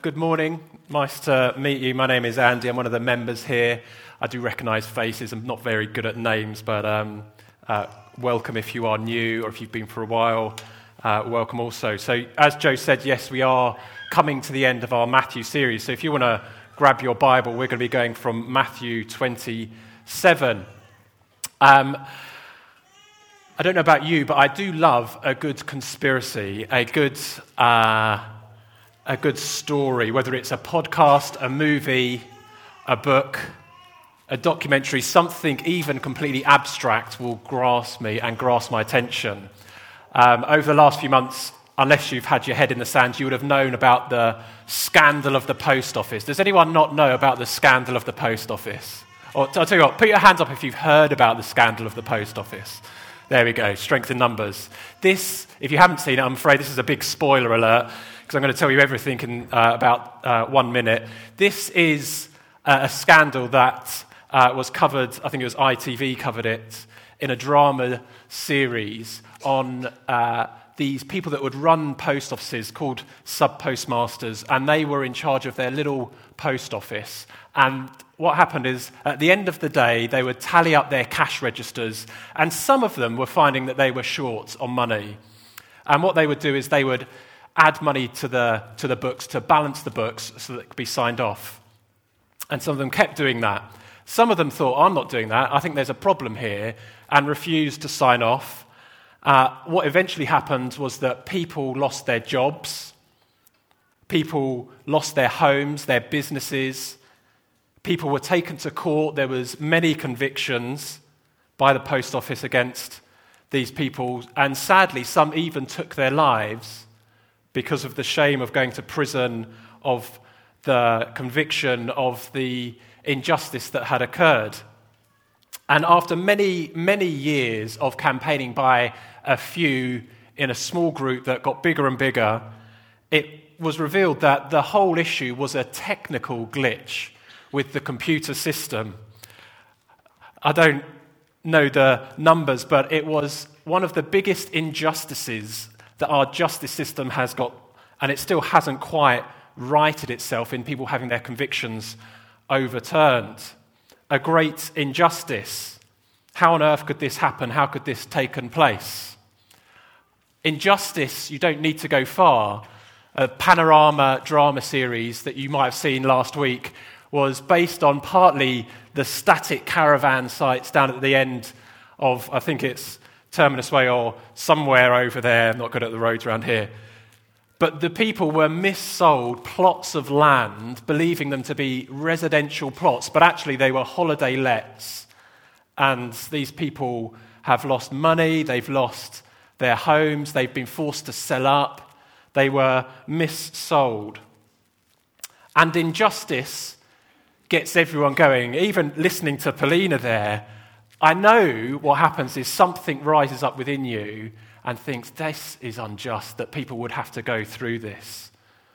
Good morning. Nice to meet you. My name is Andy. I'm one of the members here. I do recognise faces. I'm not very good at names, but welcome if you are new or if you've been for a while. Welcome also. So as Joe said, yes, we are coming to the end of our Matthew series. So if you want to grab your Bible, we're going to be going from Matthew 27. I don't know about you, but I do love a good conspiracy, a good story, whether it's a podcast, a movie, a book, a documentary, something even completely abstract will grasp me and grasp my attention. Over the last few months, unless you've had your head in the sand, you would have known about the scandal of the post office. Does anyone not know about the scandal of the post office? Or I'll tell you what, put your hands up if you've heard about the scandal of the post office. There we go, strength in numbers. This, if you haven't seen it, I'm afraid this is a big spoiler alert, because I'm going to tell you everything in about 1 minute. This is a scandal that was covered, I think it was ITV covered it, in a drama series on these people that would run post offices called sub-postmasters, and they were in charge of their little post office. And what happened is, at the end of the day, they would tally up their cash registers, and some of them were finding that they were short on money. And what they would do is they would add money to the books to balance the books so that it could be signed off. And some of them kept doing that. Some of them thought, I'm not doing that, I think there's a problem here, and refused to sign off. What eventually happened was that people lost their jobs, people lost their homes, their businesses, people were taken to court. There was many convictions by the post office against these people, and sadly some even took their lives because of the shame of going to prison, of the conviction, of the injustice that had occurred. And after many, many years of campaigning by a few in a small group that got bigger and bigger, it was revealed that the whole issue was a technical glitch with the computer system. I don't know the numbers, but it was one of the biggest injustices that our justice system has got, and it still hasn't quite righted itself in people having their convictions overturned. A great injustice. How on earth could this happen? How could this taken place? Injustice, you don't need to go far. A Panorama drama series that you might have seen last week was based on partly the static caravan sites down at the end of, I think it's Terminus Way or somewhere over there. I'm not good at the roads around here. But the people were missold plots of land, believing them to be residential plots, but actually they were holiday lets. And these people have lost money, they've lost their homes, they've been forced to sell up, they were missold. And injustice gets everyone going. Even listening to Paulina there, I know what happens is something rises up within you and thinks, this is unjust, that people would have to go through this.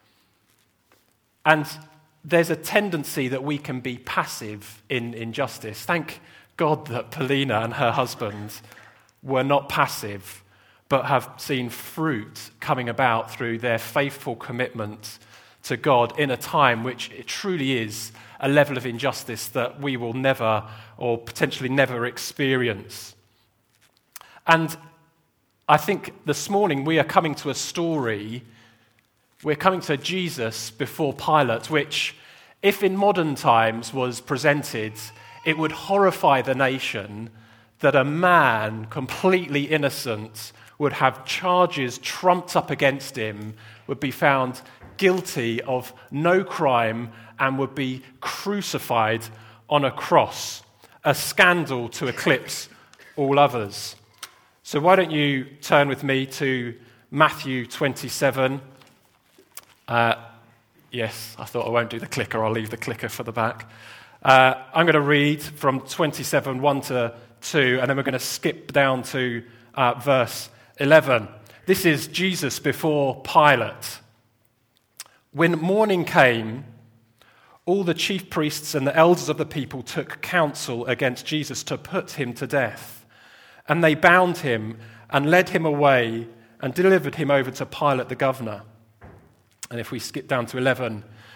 And there's a tendency that we can be passive in injustice. Thank God that Paulina and her husband were not passive, but have seen fruit coming about through their faithful commitment to God in a time which it truly is a level of injustice that we will never or potentially never experience. And I think this morning we are coming to a story, we're coming to Jesus before Pilate, which, if in modern times was presented, it would horrify the nation that a man completely innocent would have charges trumped up against him, would be found guilty of no crime, and would be crucified on a cross, a scandal to eclipse all others. So why don't you turn with me to Matthew 27. Yes, I thought I won't do the clicker, I'll leave the clicker for the back. I'm going to read from 27, 1 to 2, and then we're going to skip down to verse 11. This is Jesus before Pilate. When morning came, all the chief priests and the elders of the people took counsel against Jesus to put him to death. And they bound him and led him away and delivered him over to Pilate the governor. And if we skip down to 11,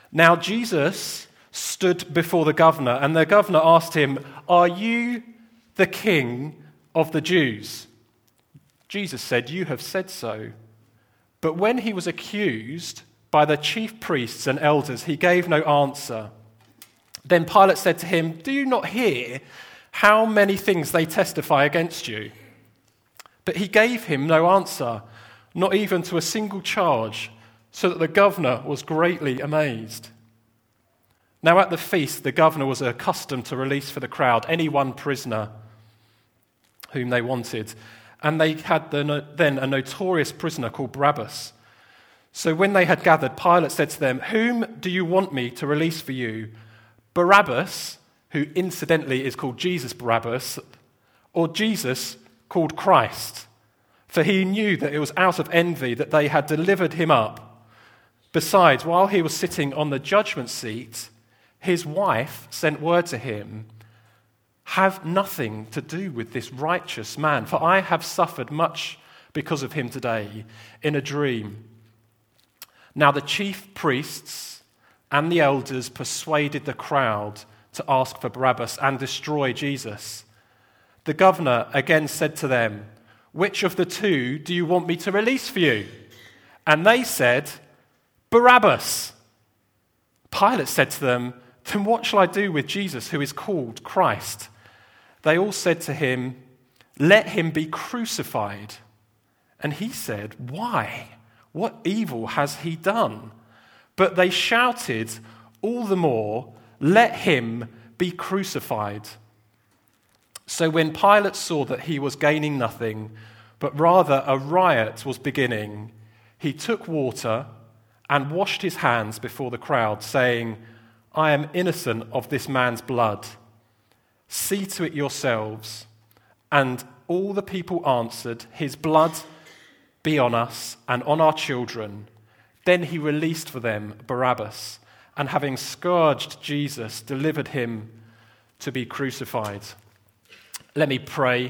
Now Jesus stood before the governor, and the governor asked him, "Are you the king of the Jews?" Jesus said, "You have said so." But when he was accused by the chief priests and elders, he gave no answer. Then Pilate said to him, "Do you not hear how many things they testify against you?" But he gave him no answer, not even to a single charge, so that the governor was greatly amazed. Now at the feast, the governor was accustomed to release for the crowd any one prisoner whom they wanted. And they had then a notorious prisoner called Barabbas. So when they had gathered, Pilate said to them, "Whom do you want me to release for you? Barabbas," who incidentally is called Jesus Barabbas, "or Jesus called Christ?" For he knew that it was out of envy that they had delivered him up. Besides, while he was sitting on the judgment seat, his wife sent word to him, "Have nothing to do with this righteous man, for I have suffered much because of him today in a dream." Now the chief priests and the elders persuaded the crowd to ask for Barabbas and destroy Jesus. The governor again said to them, "Which of the two do you want me to release for you?" And they said, "Barabbas." Pilate said to them, "Then what shall I do with Jesus, who is called Christ?" They all said to him, "Let him be crucified." And he said, "Why? What evil has he done?" But they shouted all the more, "Let him be crucified." So when Pilate saw that he was gaining nothing, but rather a riot was beginning, he took water and washed his hands before the crowd, saying, "I am innocent of this man's blood. See to it yourselves." And all the people answered, "His blood be on us and on our children." Then he released for them Barabbas, and having scourged Jesus, delivered him to be crucified. Let me pray.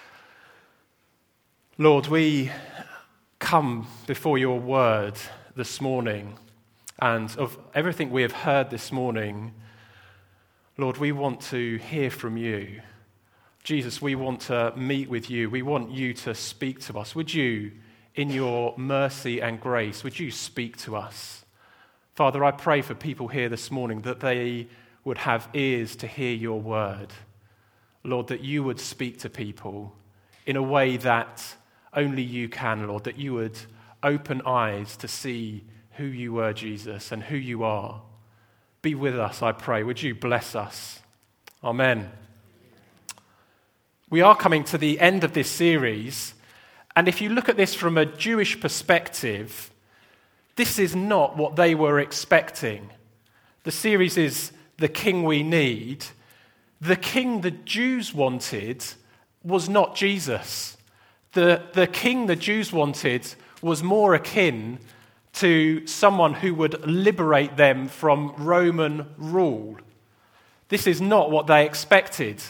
Lord, we come before your word this morning, and of everything we have heard this morning, Lord, we want to hear from you. Jesus, we want to meet with you. We want you to speak to us. Would you, in your mercy and grace, would you speak to us? Father, I pray for people here this morning that they would have ears to hear your word. Lord, that you would speak to people in a way that only you can, Lord, that you would open eyes to see who you were, Jesus, and who you are. Be with us, I pray. Would you bless us? Amen. We are coming to the end of this series, and if you look at this from a Jewish perspective, this is not what they were expecting. The series is The King We Need. The king the Jews wanted was not Jesus. The king the Jews wanted was more akin to someone who would liberate them from Roman rule. This is not what they expected.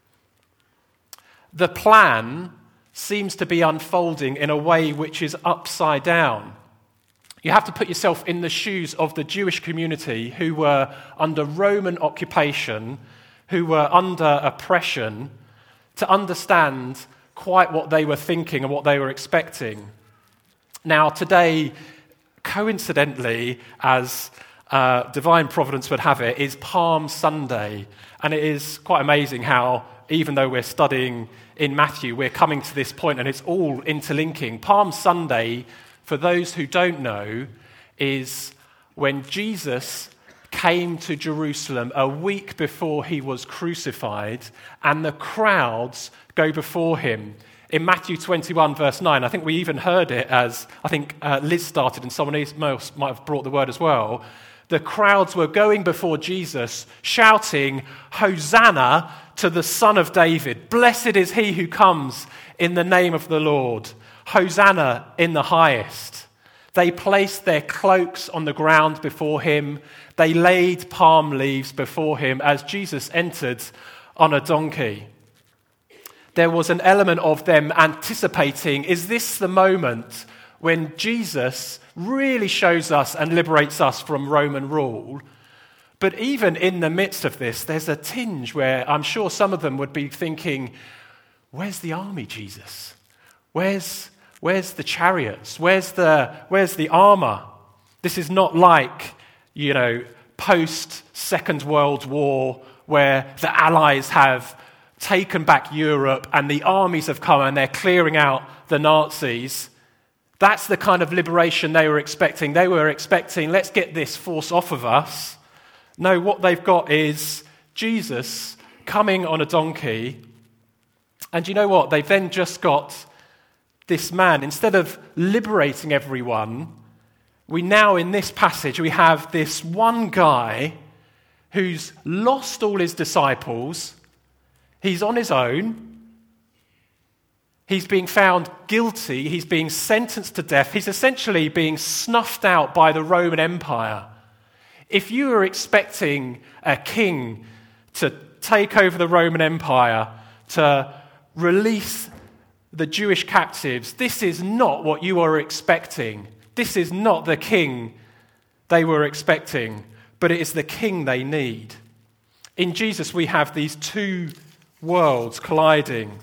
The plan seems to be unfolding in a way which is upside down. You have to put yourself in the shoes of the Jewish community who were under Roman occupation, who were under oppression, to understand quite what they were thinking and what they were expecting. Now, today, coincidentally, as divine providence would have it, is Palm Sunday. And it is quite amazing how, even though we're studying in Matthew, we're coming to this point and it's all interlinking. Palm Sunday, for those who don't know, is when Jesus came to Jerusalem a week before he was crucified, and the crowds go before him. In Matthew 21, verse 9, I think we even heard it as, I think Liz started and someone else might have brought the word as well. The crowds were going before Jesus, shouting, "Hosanna to the Son of David. Blessed is he who comes in the name of the Lord. Hosanna in the highest." They placed their cloaks on the ground before him. They laid palm leaves before him as Jesus entered on a donkey. There was an element of them anticipating, is this the moment when Jesus really shows us and liberates us from Roman rule. But even in the midst of this, there's a tinge where I'm sure some of them would be thinking, where's the army, Jesus? Where's the chariots? Where's the armor? This is not like, post-Second World War where the Allies have taken back Europe and the armies have come and they're clearing out the Nazis. That's the kind of liberation they were expecting. They were expecting, let's get this force off of us. No, what they've got is Jesus coming on a donkey. And you know what? They've then just got this man. Instead of liberating everyone, we now, in this passage, we have this one guy who's lost all his disciples. He's on his own. He's being found guilty. He's being sentenced to death. He's essentially being snuffed out by the Roman Empire. If you were expecting a king to take over the Roman Empire, to release the Jewish captives, this is not what you are expecting. This is not the king they were expecting, but it is the king they need. In Jesus, we have these two worlds colliding.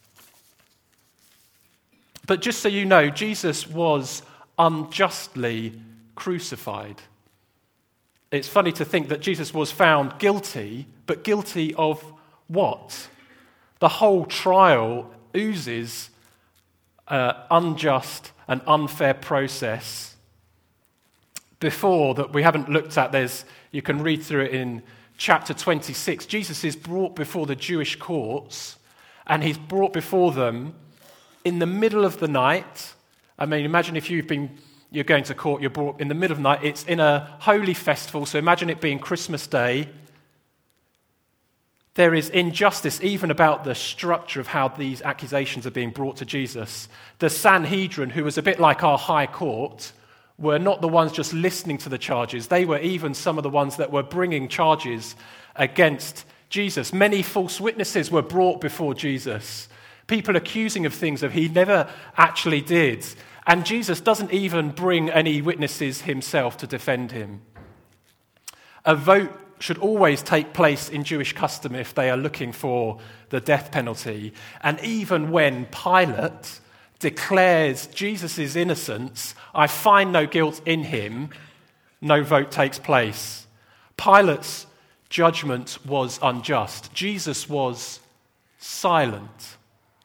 But just so you know, Jesus was unjustly crucified. It's funny to think that Jesus was found guilty, but guilty of what? The whole trial oozes unjust and unfair process. Before that we haven't looked at, you can read through it in chapter 26. Jesus is brought before the Jewish courts, and he's brought before them in the middle of the night. I mean, imagine if you're going to court, you're brought in the middle of the night. It's in a holy festival, so imagine it being Christmas Day. There is injustice even about the structure of how these accusations are being brought to Jesus. The Sanhedrin, who was a bit like our high court, were not the ones just listening to the charges. They were even some of the ones that were bringing charges against Jesus. Many false witnesses were brought before Jesus. People accusing of things that he never actually did. And Jesus doesn't even bring any witnesses himself to defend him. A vote should always take place in Jewish custom if they are looking for the death penalty. And even when Pilate declares Jesus' innocence, I find no guilt in him, no vote takes place. Pilate's judgment was unjust. Jesus was silent.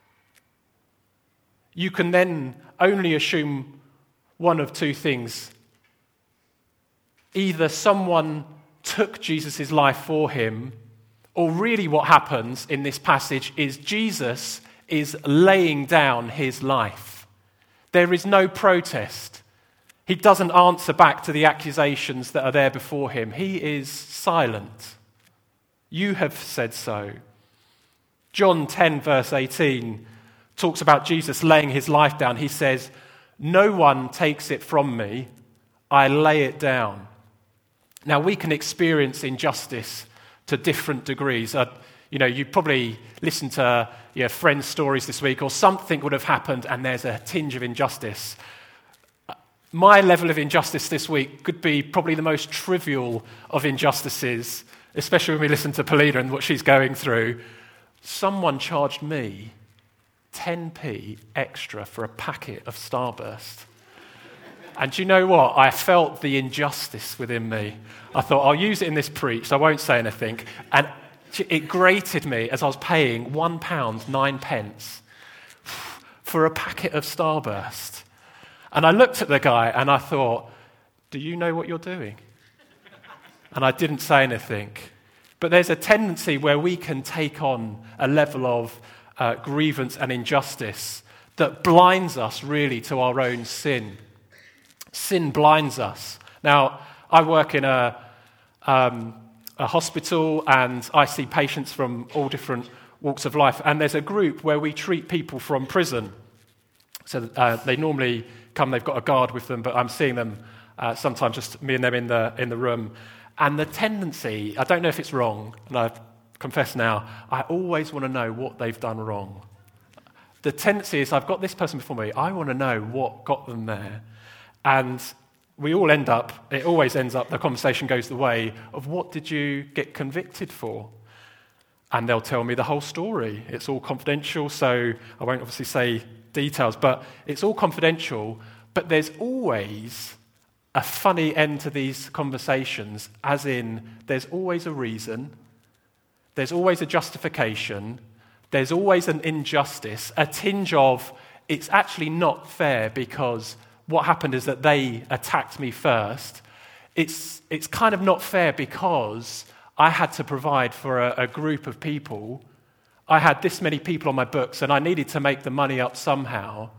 You can then only assume one of two things. Either someone took Jesus' life for him, or really what happens in this passage is Jesus is laying down his life. There is no protest. He doesn't answer back to the accusations that are there before him. He is silent. You have said so. John 10 verse 18 talks about Jesus laying his life down. He says, "No one takes it from me, I lay it down." Now, we can experience injustice to different degrees. You probably listened to your friends' stories this week, or something would have happened and there's a tinge of injustice. My level of injustice this week could be probably the most trivial of injustices, especially when we listen to Paulina and what she's going through. Someone charged me 10p extra for a packet of Starburst. And do you know what? I felt the injustice within me. I thought, I'll use it in this preach, so I won't say anything. And it grated me as I was paying £1.09 for a packet of Starburst. And I looked at the guy and I thought, do you know what you're doing? And I didn't say anything. But there's a tendency where we can take on a level of grievance and injustice that blinds us really to our own sin. Sin blinds us. Now, I work in a hospital and I see patients from all different walks of life. And there's a group where we treat people from prison. So they normally come, they've got a guard with them, but I'm seeing them sometimes just me and them in the room. And the tendency, I don't know if it's wrong, and I confess now, I always want to know what they've done wrong. the tendency is I've got this person before me, I want to know what got them there. And we all it always ends up, the conversation goes the way of what did you get convicted for? And they'll tell me the whole story. It's all confidential, so I won't obviously say details, but it's all confidential. But there's always a funny end to these conversations, as in there's always a reason, there's always a justification, there's always an injustice, a tinge of it's actually not fair because what happened is that they attacked me first. It's kind of not fair because I had to provide for a group of people. I had this many people on my books and I needed to make the money up somehow.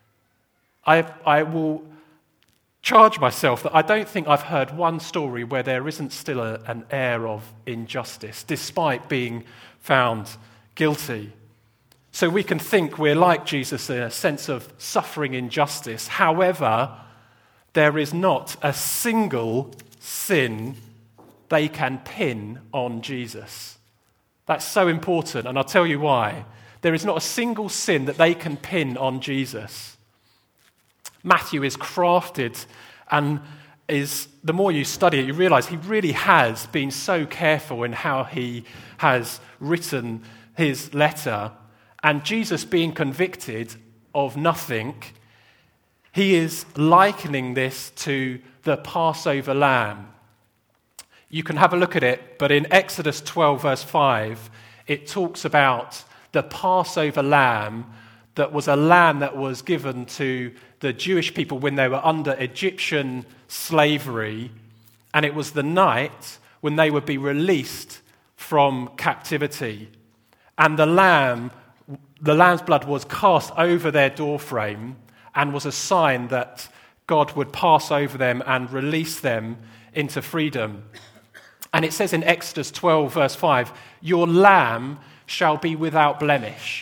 I will charge myself that I don't think I've heard one story where there isn't still an air of injustice, despite being found guilty. So we can think we're like Jesus in a sense of suffering injustice. However, there is not a single sin they can pin on Jesus. That's so important, and I'll tell you why. There is not a single sin that they can pin on Jesus. Matthew is crafted, and the more you study it, you realize he really has been so careful in how he has written his letter. And Jesus being convicted of nothing, he is likening this to the Passover lamb. You can have a look at it, but in Exodus 12, verse 5, it talks about the Passover lamb that was a lamb that was given to the Jewish people when they were under Egyptian slavery, and it was the night when they would be released from captivity. And the lamb's blood was cast over their doorframe and was a sign that God would pass over them and release them into freedom. And it says in Exodus 12, verse 5, "Your lamb shall be without blemish."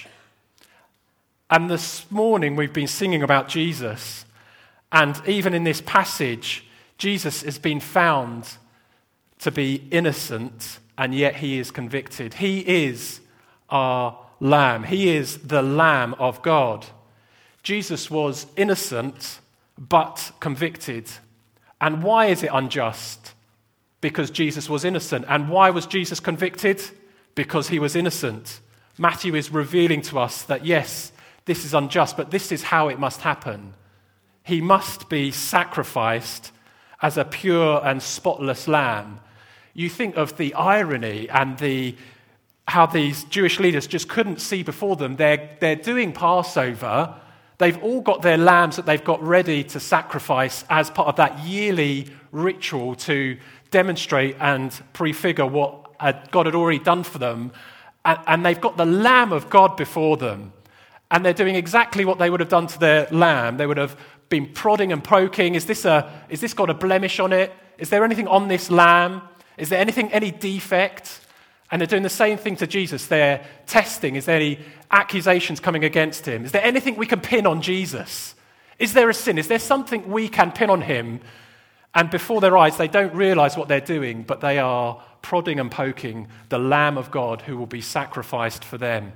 And this morning we've been singing about Jesus. And even in this passage, Jesus has been found to be innocent, and yet he is convicted. He is our lamb. He is the Lamb of God. Jesus was innocent, but convicted. And why is it unjust? Because Jesus was innocent. And why was Jesus convicted? Because he was innocent. Matthew is revealing to us that yes, this is unjust, but this is how it must happen. He must be sacrificed as a pure and spotless lamb. You think of the irony and how these Jewish leaders just couldn't see before them. They're doing Passover. They've all got their lambs that they've got ready to sacrifice as part of that yearly ritual to demonstrate and prefigure what God had already done for them. And they've got the Lamb of God before them. And they're doing exactly what they would have done to their lamb. They would have been prodding and poking. Is this got a blemish on it? Is there anything on this lamb? Is there any defect? And they're doing the same thing to Jesus. They're testing. Is there any accusations coming against him? Is there anything we can pin on Jesus? Is there a sin? Is there something we can pin on him? And before their eyes, they don't realize what they're doing, but they are prodding and poking the Lamb of God who will be sacrificed for them.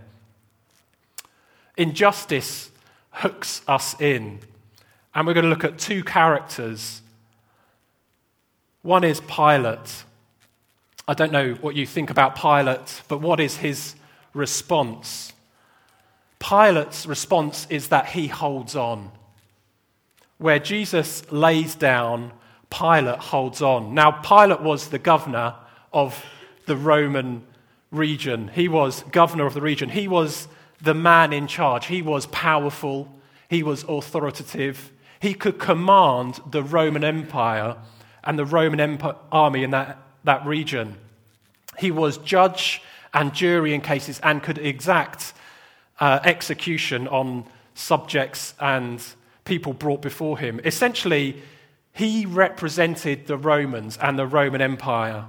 Injustice hooks us in. And we're going to look at two characters. One is Pilate. I don't know what you think about Pilate, but what is his response? Pilate's response is that he holds on. Where Jesus lays down, Pilate holds on. Now, Pilate was the governor of the Roman region. He was governor of the region. He was the man in charge. He was powerful. He was authoritative. He could command the Roman Empire and the Roman army in that region. He was judge and jury in cases and could exact execution on subjects and people brought before him. Essentially, he represented the Romans and the Roman Empire.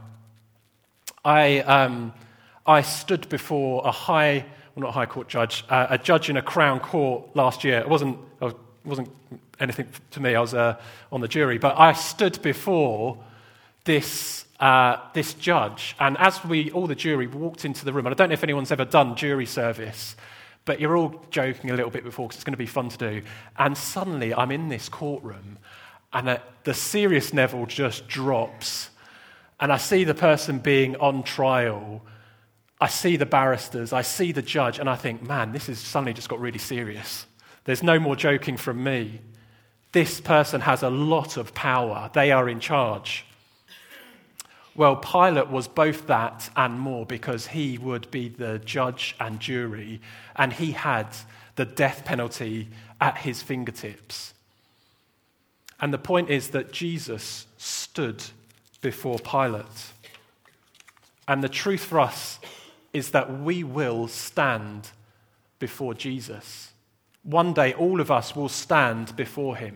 I stood before not a high court judge, a judge in a crown court last year. It wasn't anything to me. I was on the jury, but I stood before this judge, and as all the jury walked into the room, and I don't know if anyone's ever done jury service, But you're all joking a little bit before because it's going to be fun to do. And suddenly I'm in this courtroom and the serious Neville just drops. And I see the person being on trial. I see the barristers. I see the judge. And I think, man, this has suddenly just got really serious. There's no more joking from me. This person has a lot of power. They are in charge. Well, Pilate was both that and more because he would be the judge and jury, and he had the death penalty at his fingertips. And the point is that Jesus stood before Pilate. And the truth for us is that we will stand before Jesus. One day, all of us will stand before him.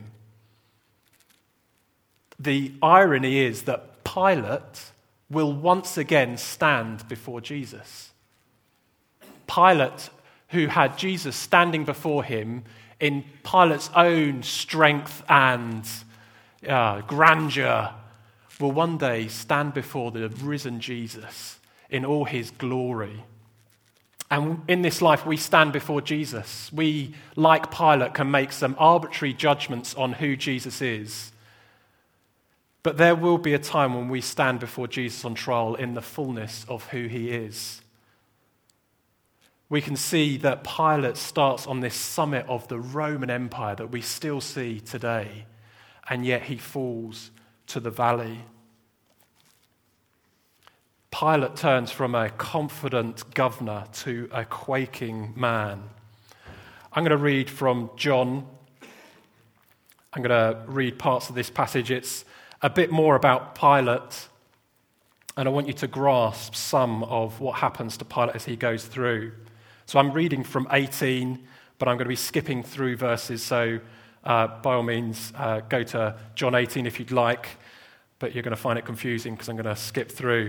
The irony is that Pilate will once again stand before Jesus. Pilate, who had Jesus standing before him in Pilate's own strength and grandeur, will one day stand before the risen Jesus in all his glory. And in this life, we stand before Jesus. We, like Pilate, can make some arbitrary judgments on who Jesus is. But there will be a time when we stand before Jesus on trial in the fullness of who he is. We can see that Pilate starts on this summit of the Roman Empire that we still see today, and yet he falls to the valley. Pilate turns from a confident governor to a quaking man. I'm going to read from John. I'm going to read parts of this passage. It's a bit more about Pilate, and I want you to grasp some of what happens to Pilate as he goes through. So I'm reading from 18, but I'm going to be skipping through verses, so by all means, go to John 18 if you'd like, but you're going to find it confusing because I'm going to skip through.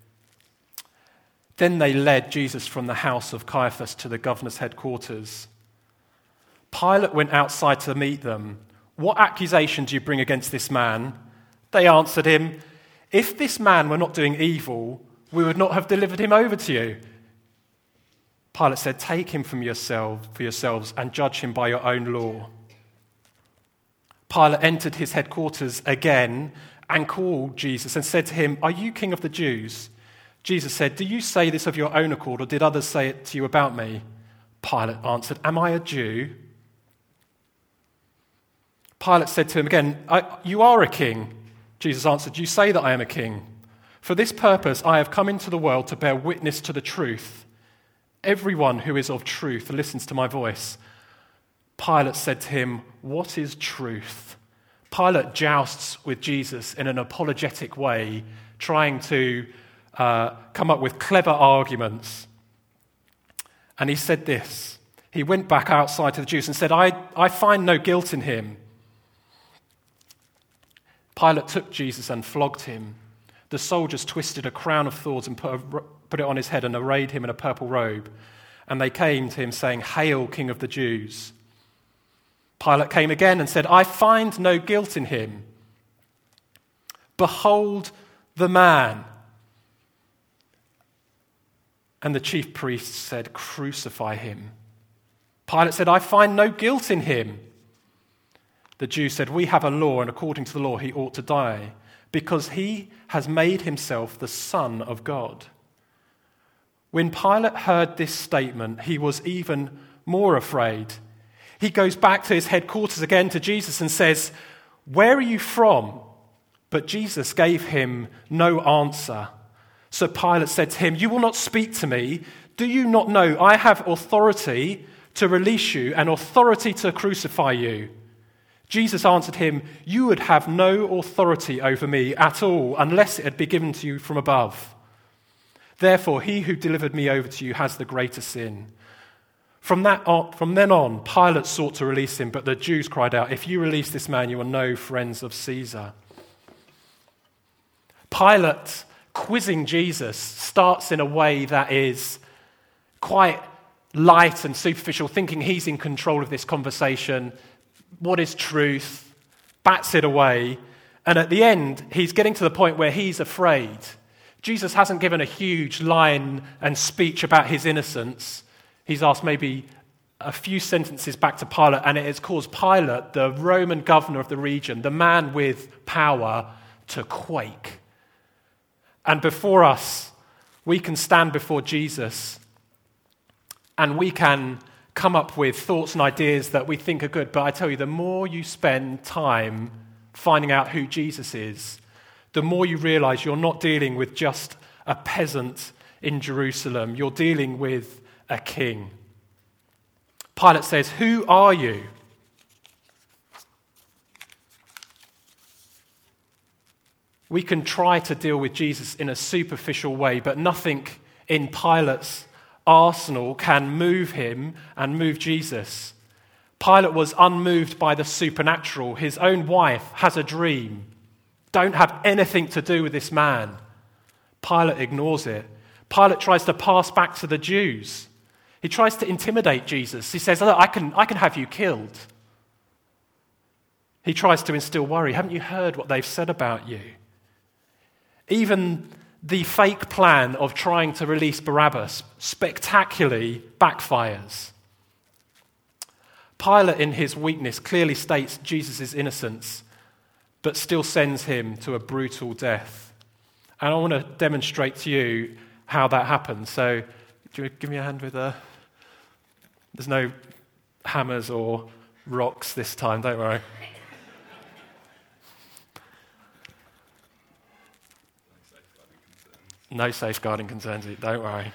Then they led Jesus from the house of Caiaphas to the governor's headquarters. Pilate went outside to meet them. "What accusation do you bring against this man?" They answered him, "If this man were not doing evil, we would not have delivered him over to you." Pilate said, "Take him for yourselves and judge him by your own law." Pilate entered his headquarters again and called Jesus and said to him, "Are you king of the Jews?" Jesus said, "Do you say this of your own accord, or did others say it to you about me?" Pilate answered, "Am I a Jew?" Pilate said to him again, "You are a king." Jesus answered, "You say that I am a king. For this purpose I have come into the world to bear witness to the truth. Everyone who is of truth listens to my voice." Pilate said to him, "What is truth?" Pilate jousts with Jesus in an apologetic way, trying to come up with clever arguments. And he said this. He went back outside to the Jews and said, I find no guilt in him." Pilate took Jesus and flogged him. The soldiers twisted a crown of thorns and put it on his head and arrayed him in a purple robe. And they came to him saying, "Hail, King of the Jews." Pilate came again and said, "I find no guilt in him. Behold the man." And the chief priests said, "Crucify him." Pilate said, "I find no guilt in him." The Jews said, "We have a law, and according to the law he ought to die, because he has made himself the Son of God." When Pilate heard this statement, he was even more afraid. He goes back to his headquarters again to Jesus and says, "Where are you from?" But Jesus gave him no answer. So Pilate said to him, "You will not speak to me. Do you not know I have authority to release you and authority to crucify you?" Jesus answered him, "You would have no authority over me at all unless it had been given to you from above. Therefore, he who delivered me over to you has the greater sin." From then on, Pilate sought to release him, but the Jews cried out, "If you release this man, you are no friends of Caesar." Pilate, quizzing Jesus, starts in a way that is quite light and superficial, thinking he's in control of this conversation. What is truth? Bats it away. And at the end, he's getting to the point where he's afraid. Jesus hasn't given a huge line and speech about his innocence. He's asked maybe a few sentences back to Pilate, and it has caused Pilate, the Roman governor of the region, the man with power, to quake. And before us, we can stand before Jesus and we can come up with thoughts and ideas that we think are good. But I tell you, the more you spend time finding out who Jesus is, the more you realize you're not dealing with just a peasant in Jerusalem. You're dealing with a king. Pilate says, "Who are you?" We can try to deal with Jesus in a superficial way, but nothing in Pilate's arsenal can move him and move Jesus. Pilate was unmoved by the supernatural. His own wife has a dream. Don't have anything to do with this man. Pilate ignores it. Pilate tries to pass back to the Jews. He tries to intimidate Jesus. He says, "Look, I can have you killed." He tries to instill worry. Haven't you heard what they've said about you? Even the fake plan of trying to release Barabbas spectacularly backfires. Pilate, in his weakness, clearly states Jesus' innocence, but still sends him to a brutal death. And I want to demonstrate to you how that happens. So, do you give me a hand with there's no hammers or rocks this time, don't worry. No safeguarding concerns, don't worry.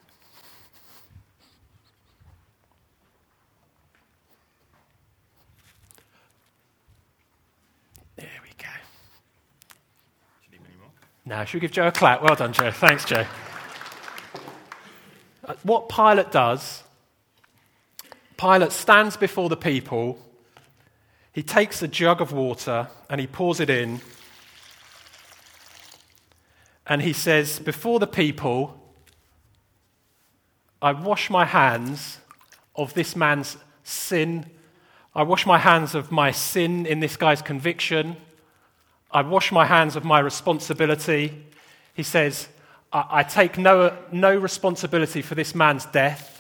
There we go. Do you need any more? Now, should we give Joe a clap? Well done, Joe. Thanks, Joe. What Pilate does, Pilate stands before the people, he takes a jug of water and he pours it in, and he says, before the people, I wash my hands of this man's sin. I wash my hands of my sin in this guy's conviction. I wash my hands of my responsibility. He says, I take no responsibility for this man's death.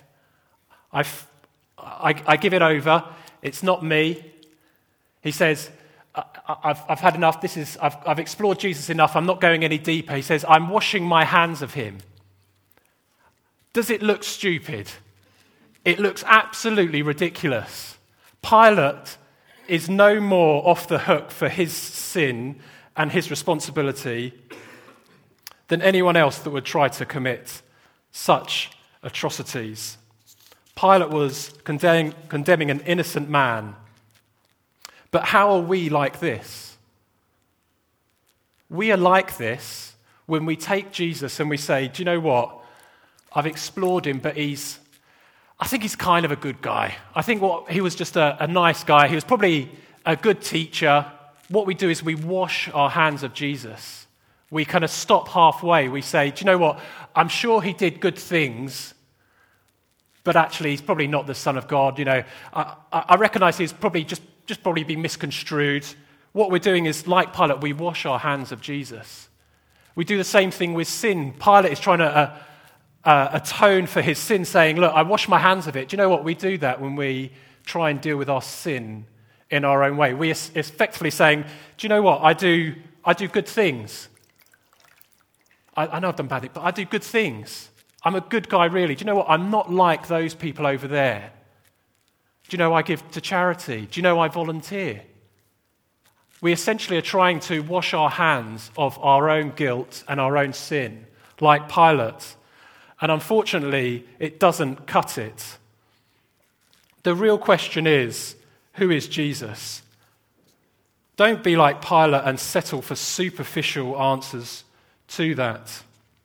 I give it over. It's not me. He says, I've had enough. I've explored Jesus enough. I'm not going any deeper. He says, I'm washing my hands of him. Does it look stupid? It looks absolutely ridiculous. Pilate is no more off the hook for his sin and his responsibility than anyone else that would try to commit such atrocities. Pilate was condemning an innocent man. But how are we like this? We are like this when we take Jesus and we say, do you know what? I've explored him, but I think he's kind of a good guy. I think he was just a nice guy. He was probably a good teacher. What we do is we wash our hands of Jesus. We kind of stop halfway. We say, do you know what? I'm sure he did good things, but actually he's probably not the Son of God. You know, I recognize he's probably just probably been misconstrued. What we're doing is, like Pilate, we wash our hands of Jesus. We do the same thing with sin. Pilate is trying to atone for his sin, saying, look, I wash my hands of it. Do you know what? We do that when we try and deal with our sin in our own way. We are effectively saying, do you know what? I do good things. I know I've done bad things, but I do good things. I'm a good guy, really. Do you know what? I'm not like those people over there. Do you know I give to charity? Do you know I volunteer? We essentially are trying to wash our hands of our own guilt and our own sin, like Pilate. And unfortunately, it doesn't cut it. The real question is, who is Jesus? Don't be like Pilate and settle for superficial answers to that.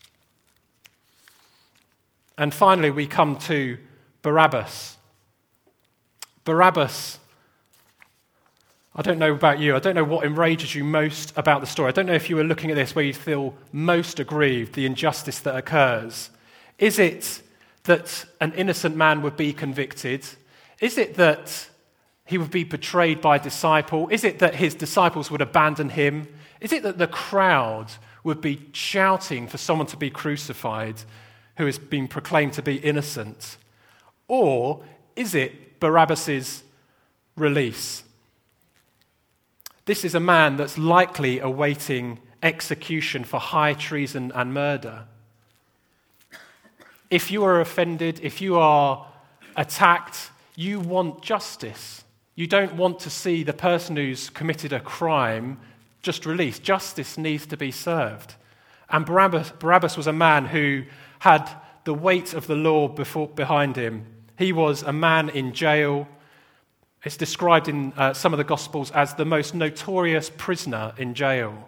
And finally, we come to Barabbas. Barabbas, I don't know about you, I don't know what enrages you most about the story. I don't know if you were looking at this where you feel most aggrieved, the injustice that occurs. Is it that an innocent man would be convicted? Is it that he would be betrayed by a disciple? Is it that his disciples would abandon him? Is it that the crowd would be shouting for someone to be crucified who has been proclaimed to be innocent? Or is it Barabbas's release? This is a man that's likely awaiting execution for high treason and murder. If you are offended, if you are attacked, you want justice. You don't want to see the person who's committed a crime just released. Justice needs to be served. And Barabbas was a man who had the weight of the law behind him. He was a man in jail. It's described in some of the Gospels as the most notorious prisoner in jail.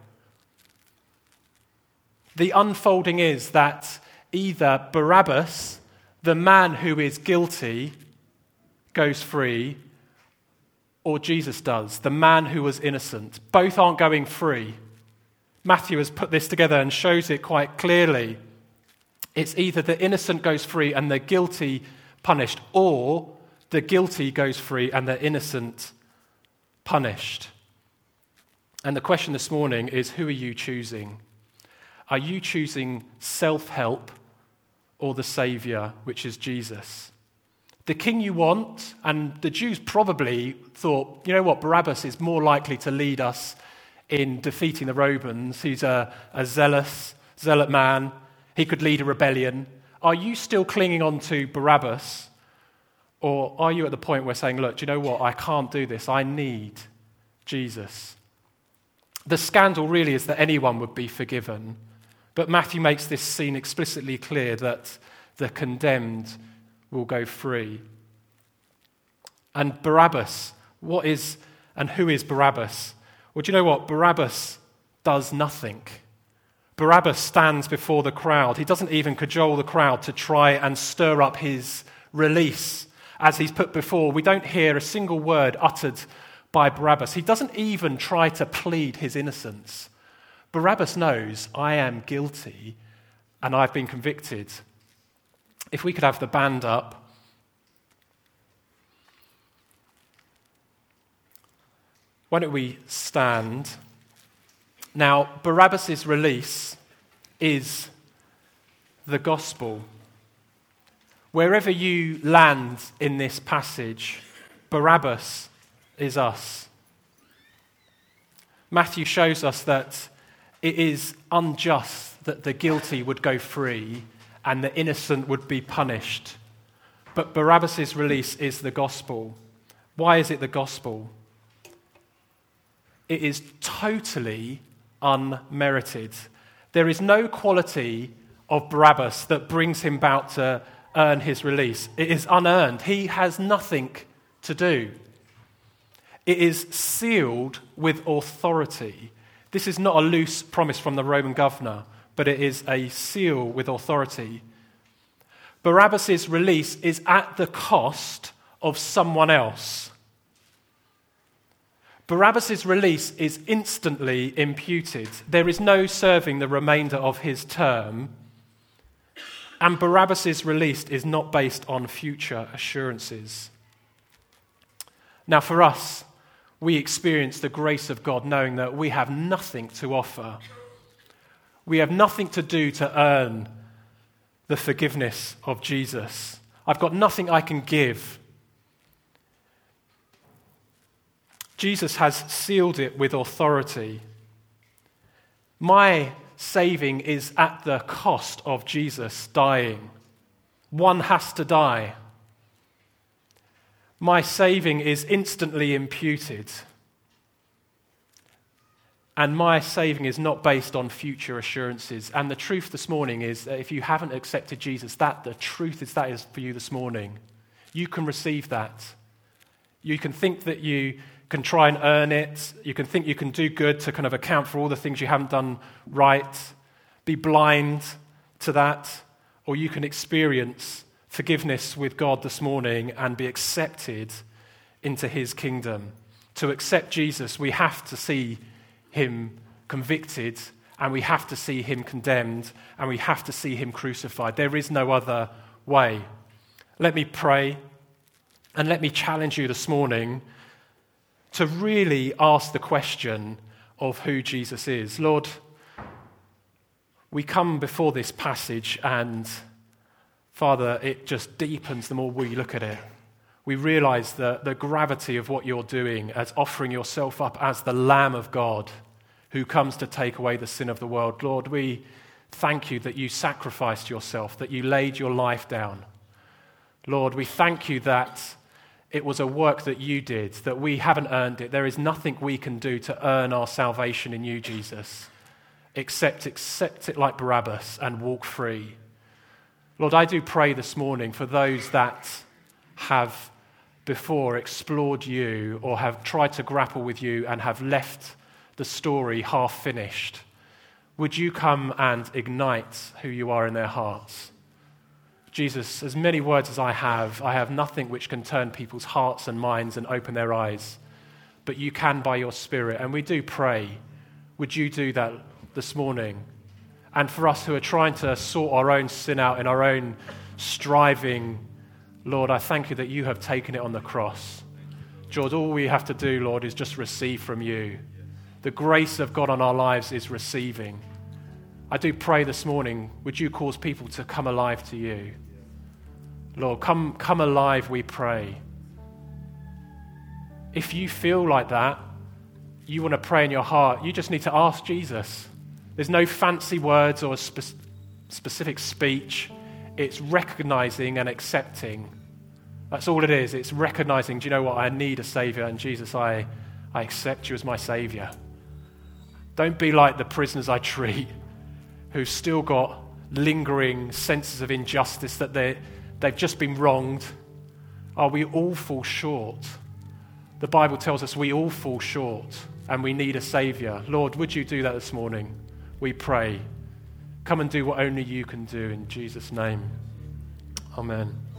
The unfolding is that either Barabbas, the man who is guilty, goes free, or Jesus does, the man who was innocent. Both aren't going free. Matthew has put this together and shows it quite clearly. It's either the innocent goes free and the guilty punished, or the guilty goes free and the innocent punished. And the question this morning is, who are you choosing? Are you choosing self-help or the Saviour, which is Jesus? The king you want, and the Jews probably thought, you know what, Barabbas is more likely to lead us in defeating the Romans. He's a zealot man. He could lead a rebellion. Are you still clinging on to Barabbas? Or are you at the point where saying, look, do you know what, I can't do this. I need Jesus. The scandal really is that anyone would be forgiven. But Matthew makes this scene explicitly clear that the condemned will go free. And Barabbas, what is and who is Barabbas? Well, do you know what? Barabbas does nothing. Barabbas stands before the crowd. He doesn't even cajole the crowd to try and stir up his release. As he's put before, we don't hear a single word uttered by Barabbas. He doesn't even try to plead his innocence. Barabbas knows, I am guilty and I've been convicted. If we could have the band up. Why don't we stand? Now, Barabbas' release is the gospel. Wherever you land in this passage, Barabbas is us. Matthew shows us that it is unjust that the guilty would go free and the innocent would be punished. But Barabbas' release is the gospel. Why is it the gospel? It is totally unmerited. There is no quality of Barabbas that brings him about to earn his release. It is unearned. He has nothing to do. It is sealed with authority. This is not a loose promise from the Roman governor, but it is a seal with authority. Barabbas' release is at the cost of someone else. Barabbas' release is instantly imputed. There is no serving the remainder of his term. And Barabbas' release is not based on future assurances. Now for us, we experience the grace of God knowing that we have nothing to offer. We have nothing to do to earn the forgiveness of Jesus. I've got nothing I can give. Jesus has sealed it with authority. My saving is at the cost of Jesus dying. One has to die. My saving is instantly imputed. And my saving is not based on future assurances. And the truth this morning is that if you haven't accepted Jesus, the truth is that is for you this morning. You can receive that. You can think that you can try and earn it. You can think you can do good to kind of account for all the things you haven't done right. Be blind to that. Or you can experience forgiveness with God this morning and be accepted into his kingdom. To accept Jesus, we have to see him convicted, and we have to see him condemned, and we have to see him crucified. There is no other way. Let me pray, and let me challenge you this morning to really ask the question of who Jesus is. Lord, we come before this passage, and Father, it just deepens the more we look at it. We realize the gravity of what you're doing as offering yourself up as the Lamb of God who comes to take away the sin of the world. Lord, we thank you that you sacrificed yourself, that you laid your life down. Lord, we thank you that it was a work that you did, that we haven't earned it. There is nothing we can do to earn our salvation in you, Jesus, except accept it like Barabbas and walk free. Lord, I do pray this morning for those that have before explored you or have tried to grapple with you and have left the story half finished. Would you come and ignite who you are in their hearts? Jesus, as many words as I have nothing which can turn people's hearts and minds and open their eyes, but you can by your Spirit. And we do pray, would you do that this morning? And for us who are trying to sort our own sin out in our own striving, Lord, I thank you that you have taken it on the cross. Lord, all we have to do, Lord, is just receive from you. The grace of God on our lives is receiving. I do pray this morning, would you cause people to come alive to you? Lord, come alive, we pray. If you feel like that, you want to pray in your heart, you just need to ask Jesus. There's no fancy words or specific speech. It's recognizing and accepting. That's all it is. It's recognizing, do you know what? I need a Savior, and Jesus, I accept you as my Savior. Don't be like the prisoners I treat who've still got lingering senses of injustice that they've just been wronged. We all fall short. The Bible tells us we all fall short and we need a Savior. Lord, would you do that this morning? We pray. Come and do what only you can do in Jesus' name. Amen.